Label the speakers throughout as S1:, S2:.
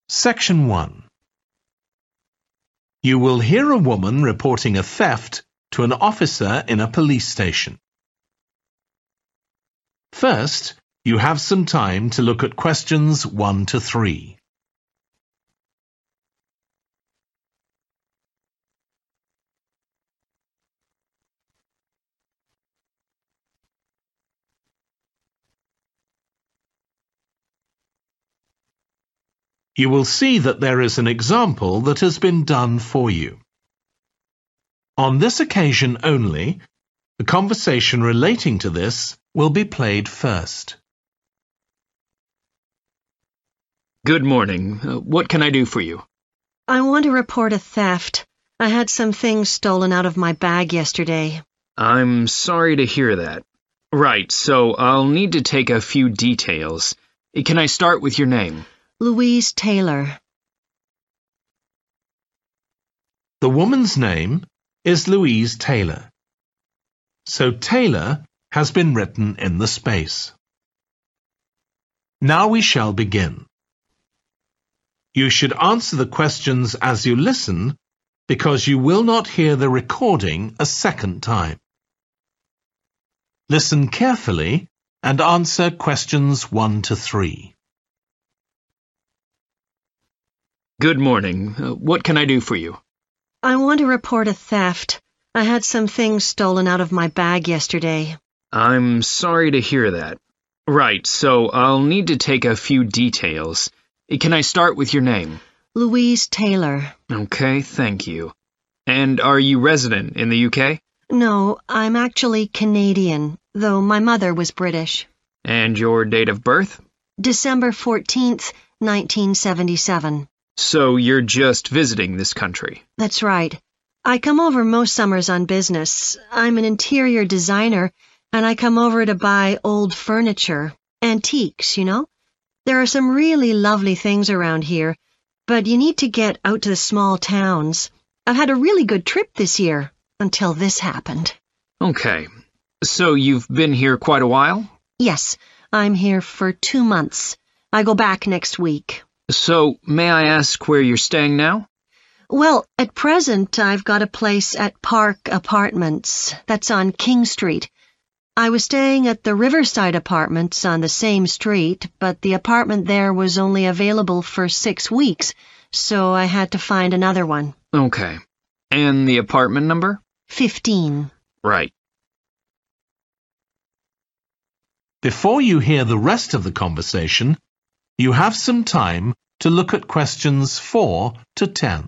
S1: Section 1. You will hear a woman reporting a theft to an officer in a police station. First, you have some time to look at questions 1 to 3. You will see that there is an example that has been done for you. On this occasion only, the conversation relating to this will be played first.
S2: Good morning. What can I do for you?
S3: I want to report a theft. I had some things stolen out of my bag yesterday.
S2: I'm sorry to hear that. Right, so I'll need to take a few details. Can I start with your name?
S3: Louise Taylor.
S1: The woman's name is Louise Taylor. So Taylor has been written in the space. Now we shall begin. You should answer the questions as you listen because you will not hear the recording a second time. Listen carefully and answer questions 1 to 3.
S2: Good morning. What can I do for you?
S3: I want to report a theft. I had some things stolen out of my bag yesterday.
S2: I'm sorry to hear that. Right, so I'll need to take a few details. Can I start with your name?
S3: Louise Taylor.
S2: Okay, thank you. And are you resident in the UK?
S3: No, I'm actually Canadian, though my mother was British.
S2: And your date of birth?
S3: December 14th, 1977.
S2: So you're just visiting this country?
S3: That's right. I come over most summers on business. I'm an interior designer, and I come over to buy old furniture. Antiques, you know? There are some really lovely things around here, but you need to get out to the small towns. I've had a really good trip this year, until this happened.
S2: Okay. So you've been here quite a while?
S3: Yes, I'm here for 2 months. I go back next week.
S2: So, may I ask where you're staying now?
S3: Well, at present, I've got a place at Park Apartments. That's on King Street. I was staying at the Riverside Apartments on the same street, but the apartment there was only available for 6 weeks, so I had to find another one.
S2: Okay. And the apartment number?
S3: 15.
S2: Right.
S1: Before you hear the rest of the conversation, you have some time to look at questions 4 to 10.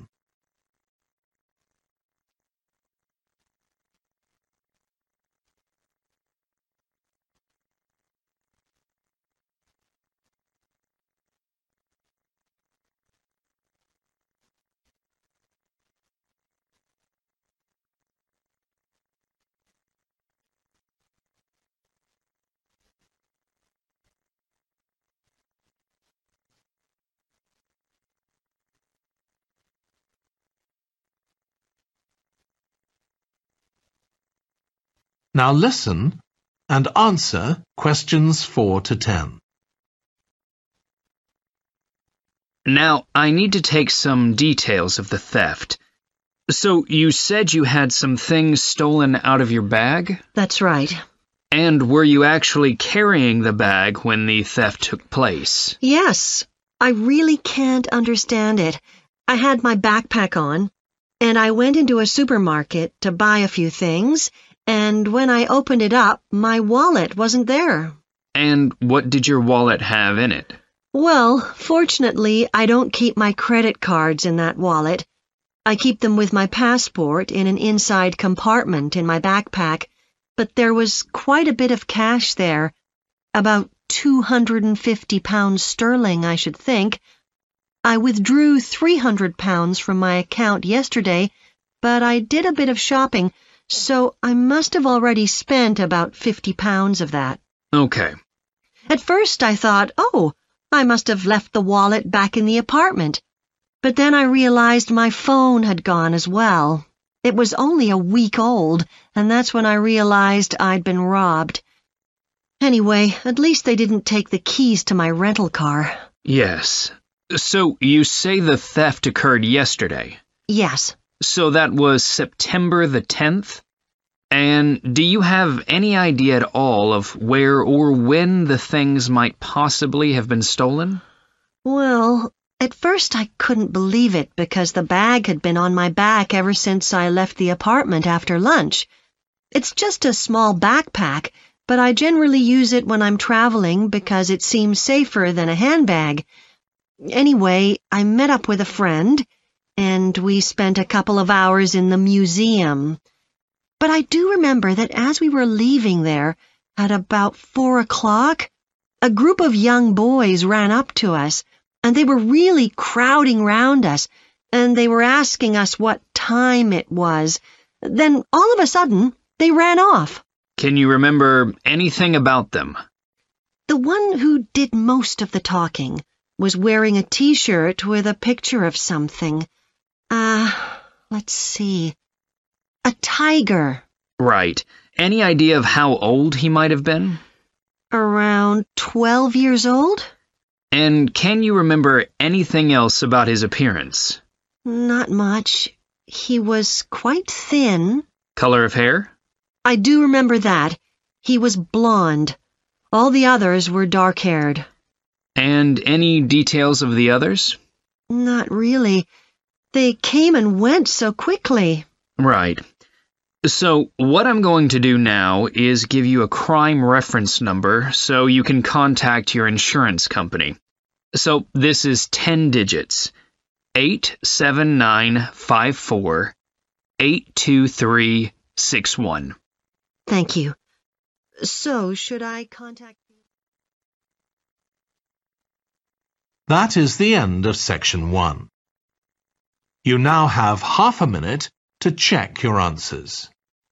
S1: Now listen and answer questions 4 to 10.
S2: Now, I need to take some details of the theft. So, you said you had some things stolen out of your bag?
S3: That's right.
S2: And were you actually carrying the bag when the theft took place?
S3: Yes, I really can't understand it. I had my backpack on, and I went into a supermarket to buy a few things, and when I opened it up, my wallet wasn't there.
S2: And what did your wallet have in it?
S3: Well, fortunately, I don't keep my credit cards in that wallet. I keep them with my passport in an inside compartment in my backpack, but there was quite a bit of cash there, about £250 sterling, I should think. I withdrew £300 from my account yesterday, but I did a bit of shopping, so I must have already spent about £50 of that.
S2: Okay.
S3: At first I thought, oh, I must have left the wallet back in the apartment. But then I realized my phone had gone as well. It was only a week old, and that's when I realized I'd been robbed. Anyway, at least they didn't take the keys to my rental car.
S2: Yes. So you say the theft occurred yesterday.
S3: Yes.
S2: So that was September the 10th? And do you have any idea at all of where or when the things might possibly have been stolen?
S3: Well, at first I couldn't believe it because the bag had been on my back ever since I left the apartment after lunch. It's just a small backpack, but I generally use it when I'm traveling because it seems safer than a handbag. Anyway, I met up with a friend, and we spent a couple of hours in the museum. But I do remember that as we were leaving there, at about 4 o'clock, a group of young boys ran up to us, and they were really crowding round us, and they were asking us what time it was. Then, all of a sudden, they ran off.
S2: Can you remember anything about them?
S3: The one who did most of the talking was wearing a T-shirt with a picture of something. Let's see. A tiger.
S2: Right. Any idea of how old he might have been?
S3: Around 12 years old?
S2: And can you remember anything else about his appearance?
S3: Not much. He was quite thin.
S2: Color of hair?
S3: I do remember that. He was blonde. All the others were dark-haired.
S2: And any details of the others?
S3: Not really. They came and went so quickly.
S2: Right. So what I'm going to do now is give you a crime reference number so you can contact your insurance company. So this is 10 digits. 87954 82361.
S3: Thank you. So, should I contact you?
S1: That is the end of section 1. You now have half a minute to check your answers.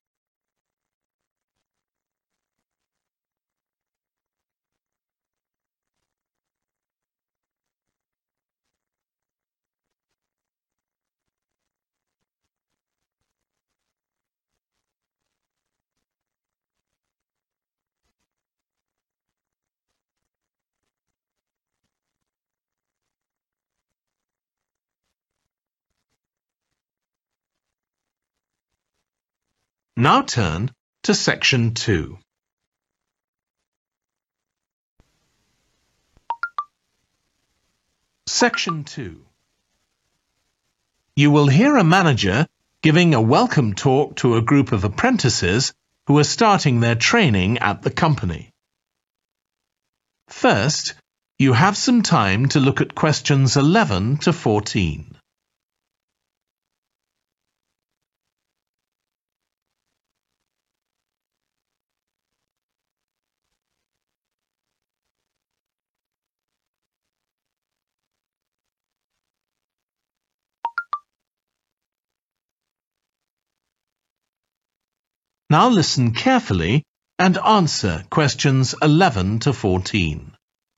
S1: Now turn to section 2. Section 2. You will hear a manager giving a welcome talk to a group of apprentices who are starting their training at the company. First, you have some time to look at questions 11 to 14. Now listen carefully and answer questions 11 to 14.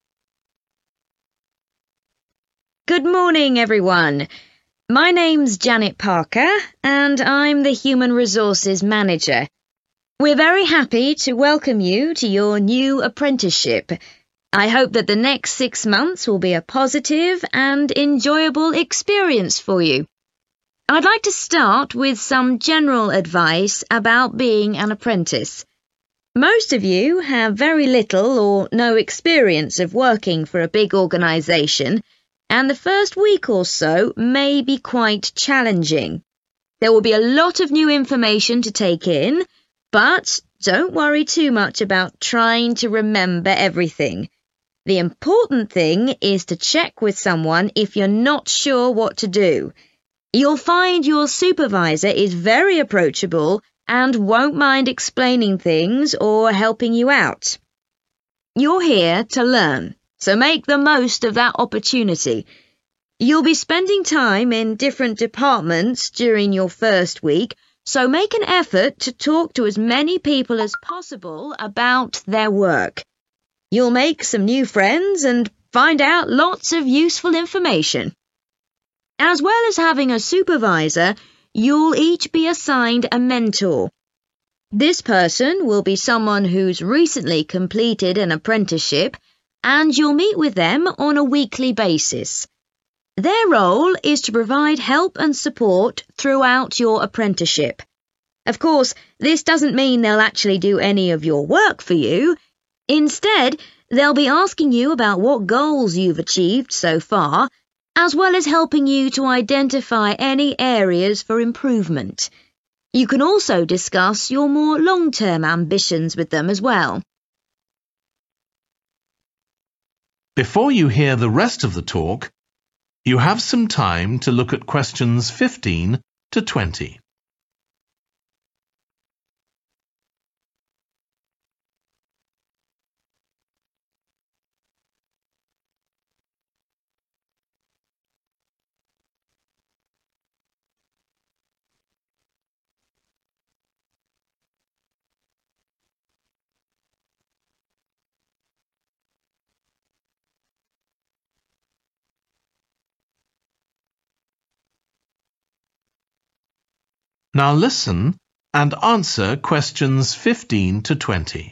S4: Good morning, everyone. My name's Janet Parker, and I'm the Human Resources Manager. We're very happy to welcome you to your new apprenticeship. I hope that the next 6 months will be a positive and enjoyable experience for you. I'd like to start with some general advice about being an apprentice. Most of you have very little or no experience of working for a big organisation, and the first week or so may be quite challenging. There will be a lot of new information to take in, but don't worry too much about trying to remember everything. The important thing is to check with someone if you're not sure what to do. You'll find your supervisor is very approachable and won't mind explaining things or helping you out. You're here to learn, so make the most of that opportunity. You'll be spending time in different departments during your first week, so make an effort to talk to as many people as possible about their work. You'll make some new friends and find out lots of useful information. As well as having a supervisor, you'll each be assigned a mentor. This person will be someone who's recently completed an apprenticeship, and you'll meet with them on a weekly basis. Their role is to provide help and support throughout your apprenticeship. Of course, this doesn't mean they'll actually do any of your work for you. Instead, they'll be asking you about what goals you've achieved so far, as well as helping you to identify any areas for improvement. You can also discuss your more long-term ambitions with them as well.
S1: Before you hear the rest of the talk, you have some time to look at questions 15 to 20. Now listen and answer questions 15 to 20.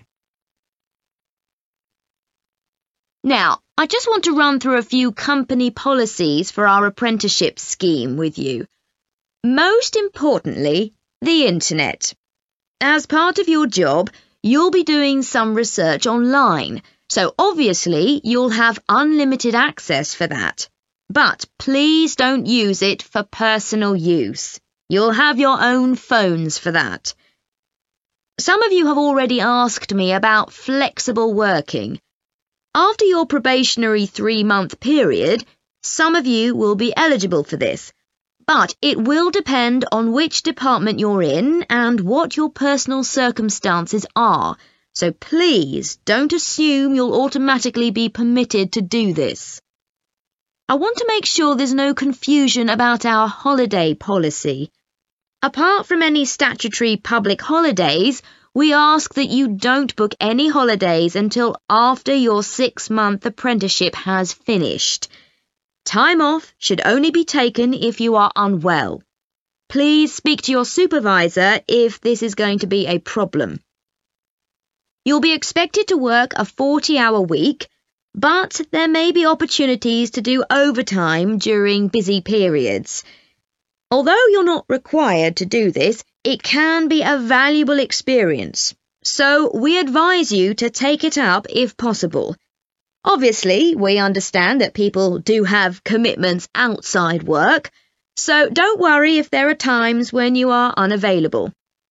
S4: Now, I just want to run through a few company policies for our apprenticeship scheme with you. Most importantly, the internet. As part of your job, you'll be doing some research online, so obviously you'll have unlimited access for that. But please don't use it for personal use. You'll have your own phones for that. Some of you have already asked me about flexible working. After your probationary 3-month period, some of you will be eligible for this, but it will depend on which department you're in and what your personal circumstances are, so please don't assume you'll automatically be permitted to do this. I want to make sure there's no confusion about our holiday policy. Apart from any statutory public holidays, we ask that you don't book any holidays until after your 6-month apprenticeship has finished. Time off should only be taken if you are unwell. Please speak to your supervisor if this is going to be a problem. You'll be expected to work a 40-hour week, but there may be opportunities to do overtime during busy periods. Although you're not required to do this, it can be a valuable experience, so we advise you to take it up if possible. Obviously, we understand that people do have commitments outside work, so don't worry if there are times when you are unavailable.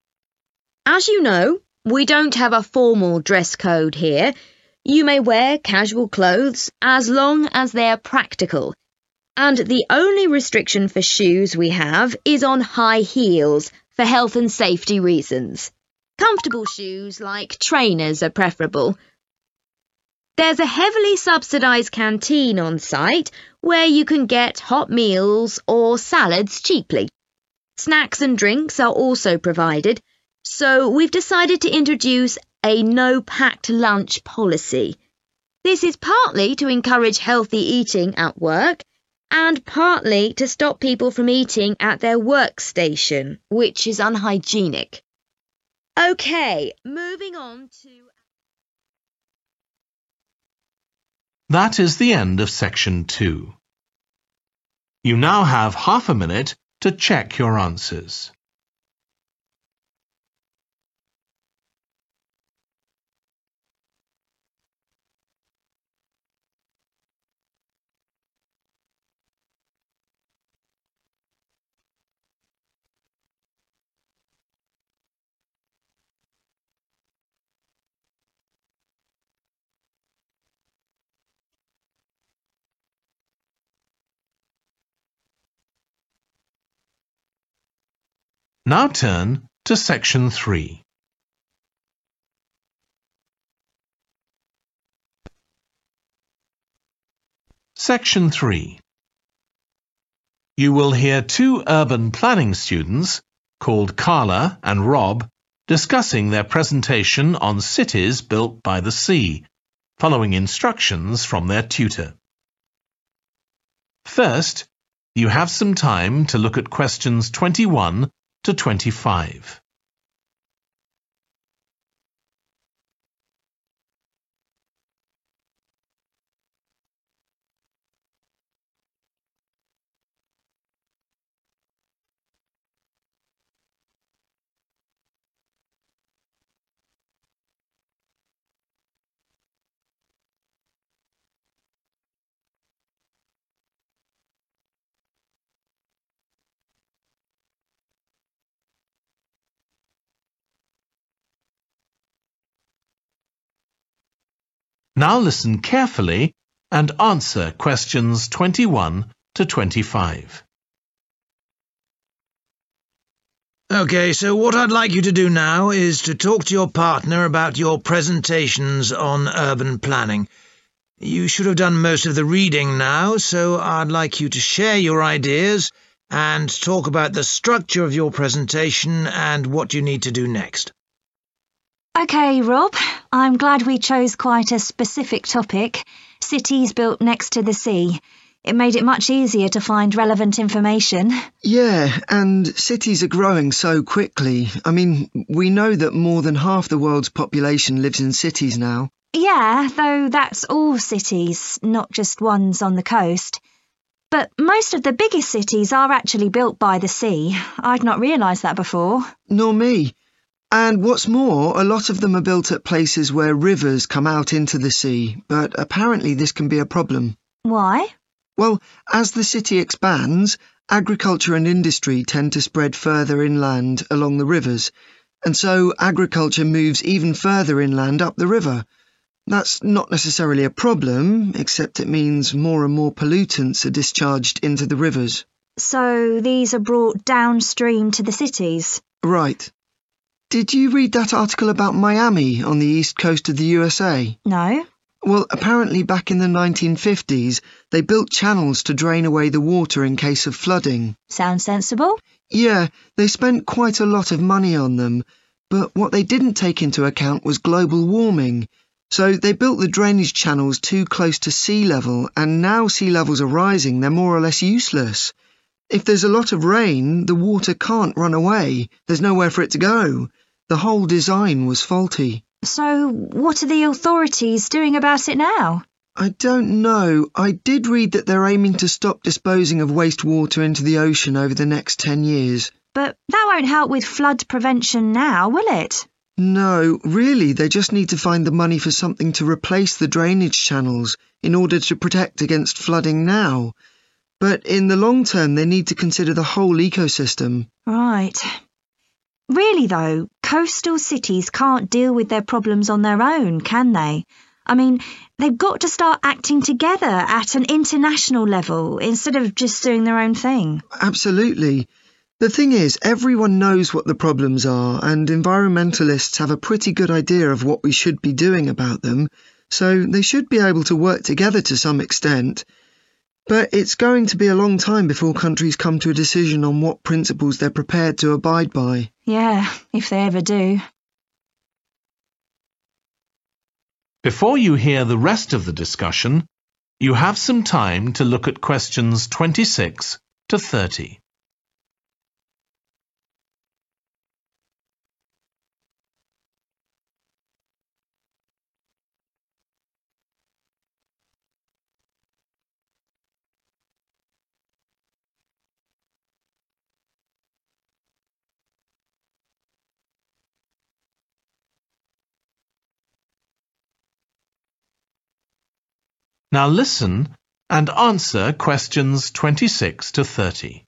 S4: As you know, we don't have a formal dress code here. You may wear casual clothes as long as they're practical. And the only restriction for shoes we have is on high heels for health and safety reasons. Comfortable shoes like trainers are preferable. There's a heavily subsidised canteen on site where you can get hot meals or salads cheaply. Snacks and drinks are also provided, so we've decided to introduce a no-packed lunch policy. This is partly to encourage healthy eating at work and partly to stop people from eating at their workstation, which is unhygienic. Okay, moving on to...
S1: That is the end of section 2. You now have half a minute to check your answers. Now turn to section 3. Section 3. You will hear 2 urban planning students, called Carla and Rob, discussing their presentation on cities built by the sea, following instructions from their tutor. First, you have some time to look at questions 21 to 25. Now listen carefully and answer questions 21 to 25.
S5: OK, so what I'd like you to do now is to talk to your partner about your presentations on urban planning. You should have done most of the reading now, so I'd like you to share your ideas and talk about the structure of your presentation and what you need to do next.
S6: OK, Rob, I'm glad we chose quite a specific topic, cities built next to the sea. It made it much easier to find relevant information.
S7: Yeah, and cities are growing so quickly. I mean, we know that more than half the world's population lives in cities now.
S6: Yeah, though that's all cities, not just ones on the coast. But most of the biggest cities are actually built by the sea. I'd not realised that before.
S7: Nor me. And what's more, a lot of them are built at places where rivers come out into the sea, but apparently this can be a problem.
S6: Why?
S7: Well, as the city expands, agriculture and industry tend to spread further inland along the rivers, and so agriculture moves even further inland up the river. That's not necessarily a problem, except it means more and more pollutants are discharged into the rivers.
S6: So these are brought downstream to the cities?
S7: Right. Did you read that article about Miami on the east coast of the USA?
S6: No.
S7: Well, apparently back in the 1950s, they built channels to drain away the water in case of flooding.
S6: Sounds sensible.
S7: Yeah, they spent quite a lot of money on them, but what they didn't take into account was global warming. So they built the drainage channels too close to sea level, and now sea levels are rising, they're more or less useless. If there's a lot of rain, the water can't run away. There's nowhere for it to go. The whole design was faulty.
S6: So what are the authorities doing about it now?
S7: I don't know. I did read that they're aiming to stop disposing of wastewater into the ocean over the next 10 years.
S6: But that won't help with flood prevention now, will it?
S7: No, really, they just need to find the money for something to replace the drainage channels in order to protect against flooding now. But in the long term, they need to consider the whole ecosystem.
S6: Right. Really, though, coastal cities can't deal with their problems on their own, can they? I mean, they've got to start acting together at an international level instead of just doing their own thing.
S7: Absolutely. The thing is, everyone knows what the problems are, and environmentalists have a pretty good idea of what we should be doing about them, so they should be able to work together to some extent. But it's going to be a long time before countries come to a decision on what principles they're prepared to abide by.
S6: Yeah, if they ever do.
S1: Before you hear the rest of the discussion, you have some time to look at questions 26 to 30. Now listen and answer questions 26 to 30.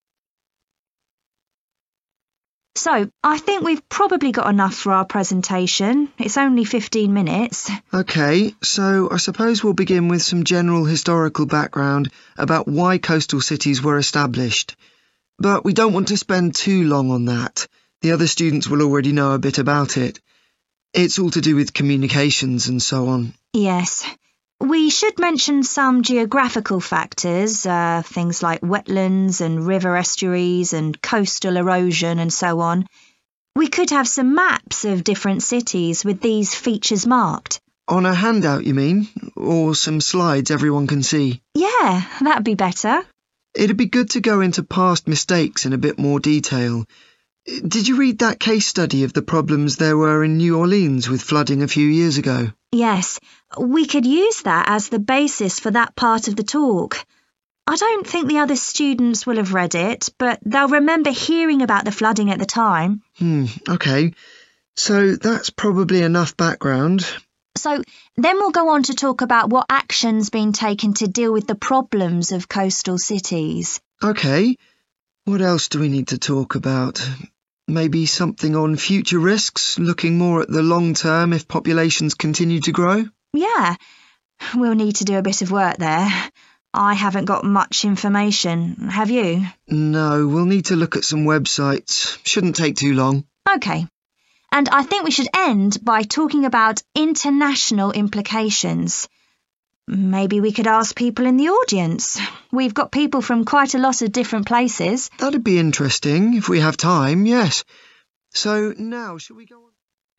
S6: So, I think we've probably got enough for our presentation. It's only 15 minutes.
S7: OK, so I suppose we'll begin with some general historical background about why coastal cities were established. But we don't want to spend too long on that. The other students will already know a bit about it. It's all to do with communications and so on.
S6: Yes. We should mention some geographical factors, things like wetlands and river estuaries and coastal erosion and so on. We could have some maps of different cities with these features marked.
S7: On a handout, you mean? Or some slides everyone can see?
S6: Yeah, that'd be better.
S7: It'd be good to go into past mistakes in a bit more detail. Did you read that case study of the problems there were in New Orleans with flooding a few years ago?
S6: Yes, we could use that as the basis for that part of the talk. I don't think the other students will have read it, but they'll remember hearing about the flooding at the time.
S7: OK. So that's probably enough background.
S6: So then we'll go on to talk about what action's been taken to deal with the problems of coastal cities.
S7: OK. What else do we need to talk about? Maybe something on future risks, looking more at the long term if populations continue to grow?
S6: Yeah, we'll need to do a bit of work there. I haven't got much information. Have you?
S7: No, we'll need to look at some websites. Shouldn't take too long.
S6: Okay. And I think we should end by talking about international implications. Maybe we could ask people in the audience. We've got people from quite a lot of different places.
S7: That'd be interesting if we have time, yes. So now, shall we go on?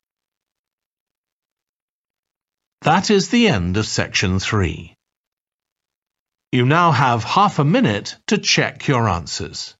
S1: That is the end of section 3. You now have half a minute to check your answers.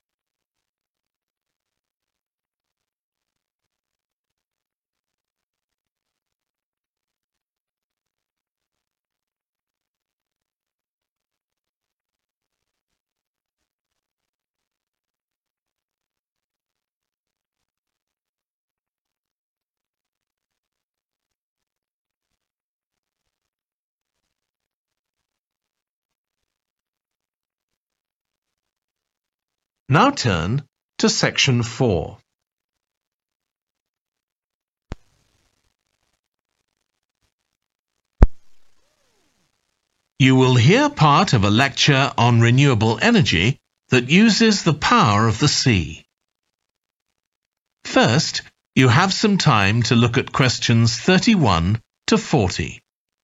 S1: Now turn to section 4. You will hear part of a lecture on renewable energy that uses the power of the sea. First, you have some time to look at questions 31 to 40.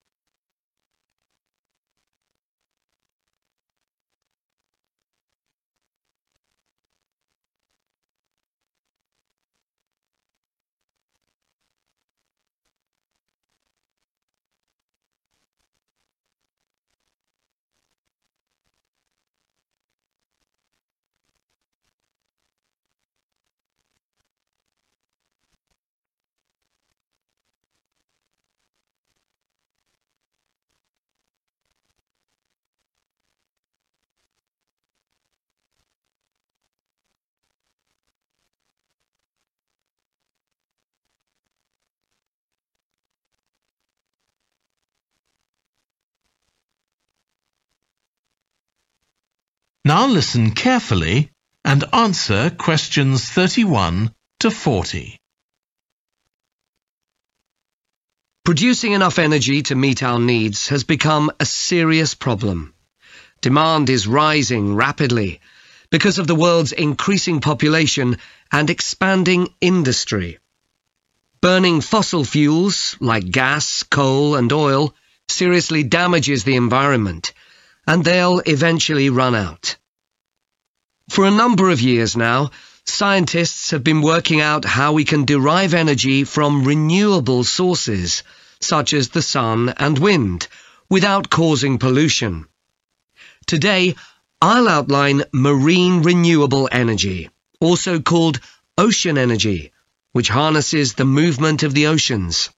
S1: Now listen carefully and answer questions 31 to 40.
S8: Producing enough energy to meet our needs has become a serious problem. Demand is rising rapidly because of the world's increasing population and expanding industry. Burning fossil fuels like gas, coal and oil seriously damages the environment, and they'll eventually run out. For a number of years now, scientists have been working out how we can derive energy from renewable sources, such as the sun and wind, without causing pollution. Today, I'll outline marine renewable energy, also called ocean energy, which harnesses the movement of the oceans.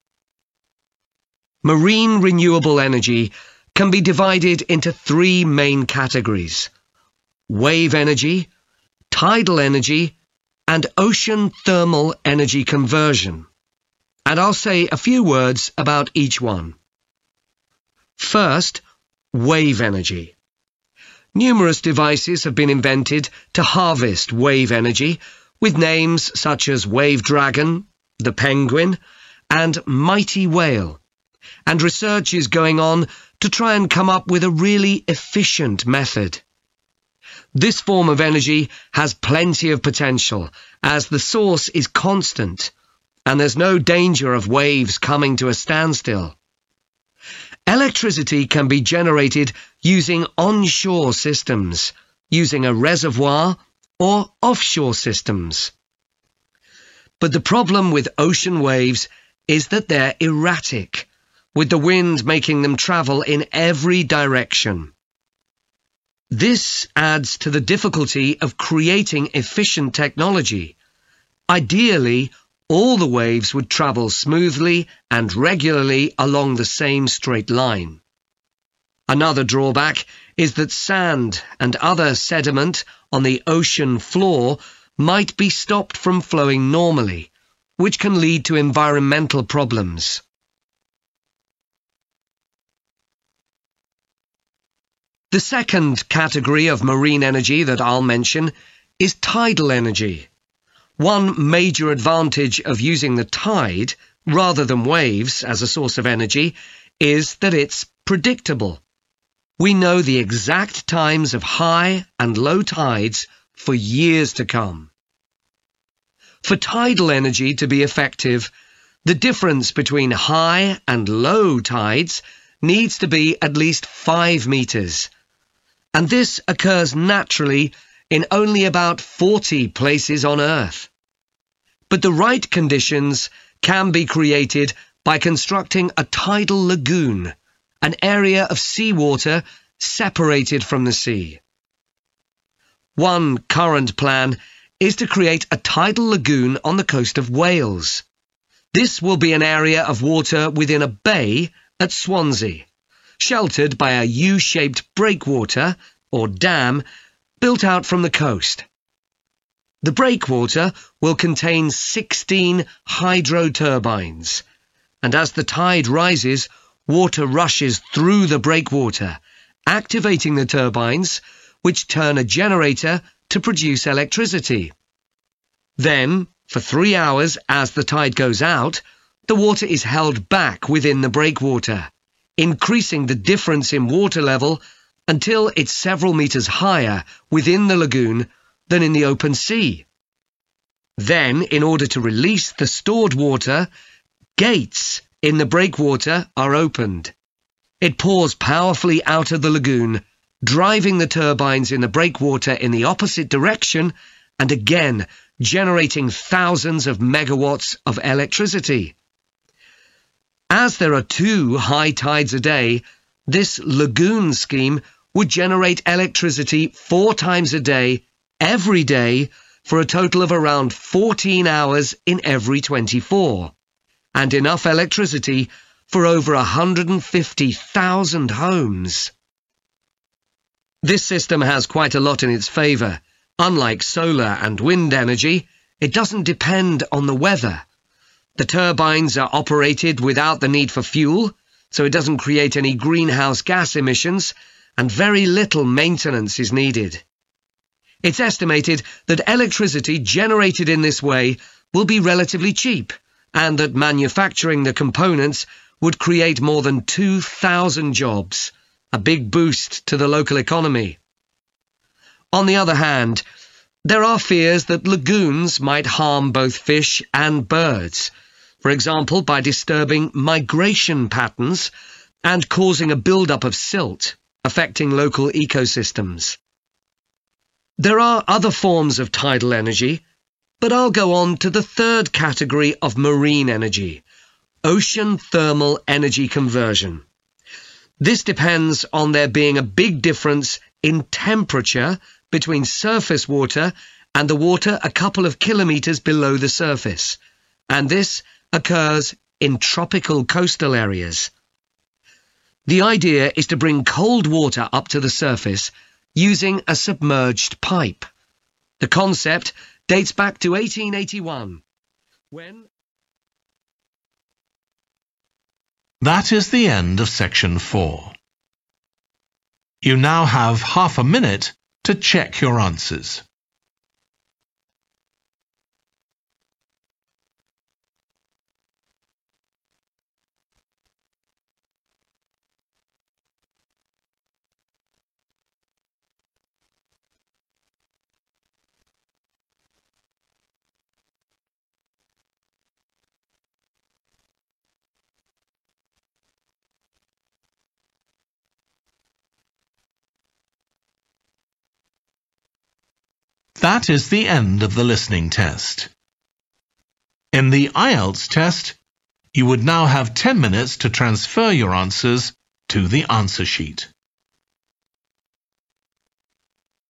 S8: Marine renewable energy can be divided into 3 main categories: wave energy, tidal energy, and ocean thermal energy conversion. And I'll say a few words about each one. First, wave energy. Numerous devices have been invented to harvest wave energy, with names such as Wave Dragon, the Penguin, and Mighty Whale. And research is going on to try and come up with a really efficient method. This form of energy has plenty of potential, as the source is constant, and there's no danger of waves coming to a standstill. Electricity can be generated using onshore systems, using a reservoir, or offshore systems. But the problem with ocean waves is that they're erratic, with the wind making them travel in every direction. This adds to the difficulty of creating efficient technology. Ideally, all the waves would travel smoothly and regularly along the same straight line. Another drawback is that sand and other sediment on the ocean floor might be stopped from flowing normally, which can lead to environmental problems. The second category of marine energy that I'll mention is tidal energy. One major advantage of using the tide, rather than waves, as a source of energy is that it's predictable. We know the exact times of high and low tides for years to come. For tidal energy to be effective, the difference between high and low tides needs to be at least 5 meters. And this occurs naturally in only about 40 places on Earth. But the right conditions can be created by constructing a tidal lagoon, an area of seawater separated from the sea. One current plan is to create a tidal lagoon on the coast of Wales. This will be an area of water within a bay at Swansea, sheltered by a U-shaped breakwater, or dam, built out from the coast. The breakwater will contain 16 hydro turbines, and as the tide rises, water rushes through the breakwater, activating the turbines, which turn a generator to produce electricity. Then, for 3 hours as the tide goes out, the water is held back within the breakwater, increasing the difference in water level until it's several meters higher within the lagoon than in the open sea. Then, in order to release the stored water, gates in the breakwater are opened. It pours powerfully out of the lagoon, driving the turbines in the breakwater in the opposite direction and again generating thousands of megawatts of electricity. As there are 2 high tides a day, this lagoon scheme would generate electricity 4 times a day, every day, for a total of around 14 hours in every 24, and enough electricity for over 150,000 homes. This system has quite a lot in its favour. Unlike solar and wind energy, it doesn't depend on the weather. The turbines are operated without the need for fuel, so it doesn't create any greenhouse gas emissions, and very little maintenance is needed. It's estimated that electricity generated in this way will be relatively cheap, and that manufacturing the components would create more than 2,000 jobs, a big boost to the local economy. On the other hand, there are fears that lagoons might harm both fish and birds, for example by disturbing migration patterns and causing a build-up of silt, affecting local ecosystems. There are other forms of tidal energy, but I'll go on to the third category of marine energy, ocean thermal energy conversion. This depends on there being a big difference in temperature between surface water and the water a couple of kilometres below the surface, and this occurs in tropical coastal areas. The idea is to bring cold water up to the surface using a submerged pipe. The concept dates back to 1881, when...
S1: That is the end of section 4. You now have half a minute to check your answers. That is the end of the listening test. In the IELTS test, you would now have 10 minutes to transfer your answers to the answer sheet.